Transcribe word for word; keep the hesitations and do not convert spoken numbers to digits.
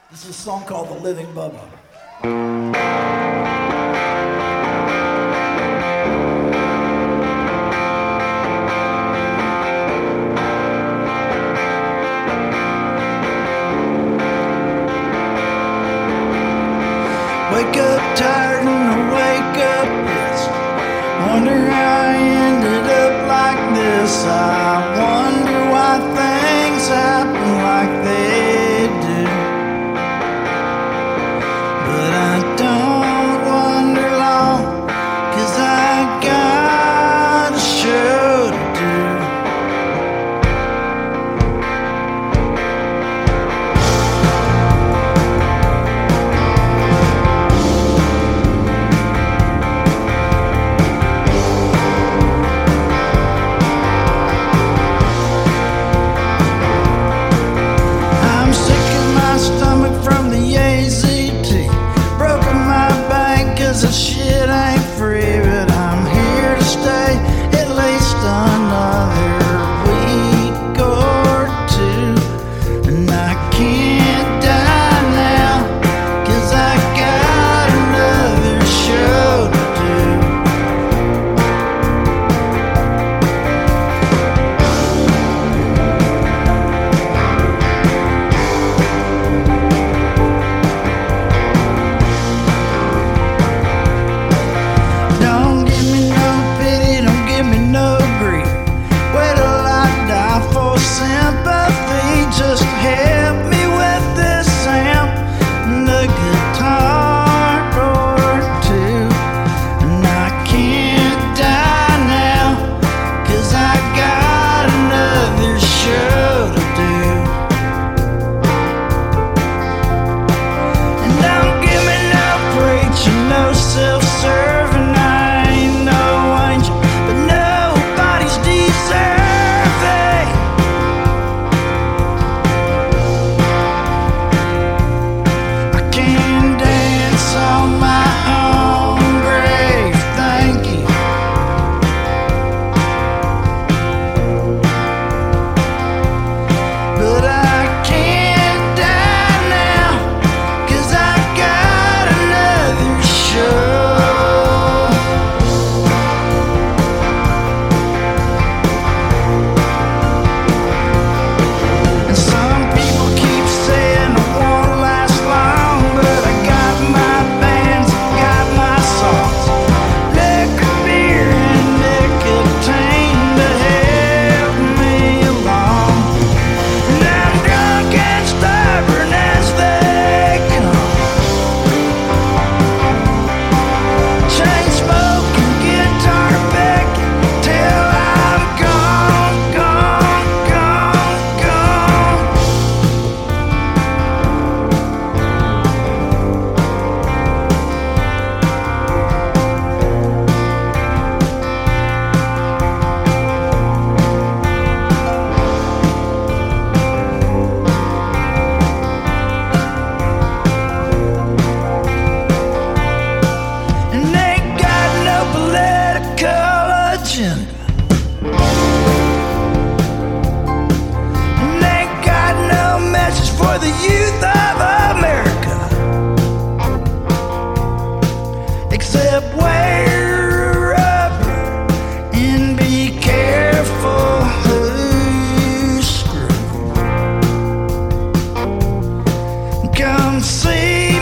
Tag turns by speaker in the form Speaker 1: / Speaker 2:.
Speaker 1: This is a song called The Living Bubba. Wake up tired and I wake up pissed. Wonder how I ended up like this. I wonder why things happen like they do. But I don't wonder long, 'cause I got a show to do. The shit ain't free, but I'm here to stay at least another week or two. And I can't die now, 'cause I got another show to do. Sympathy, just help me with this amp and a guitar or two. And I can't die now, 'cause I got another show to do. And don't give me no preaching, no self-serving. I ain't no angel, but nobody's deserving. On my own grave, thank you. But I can't die now, 'cause I got another show. And some people keep saying it won't last long, but I got my for the youth of America, except wear a rubber and be careful who you screw. Come see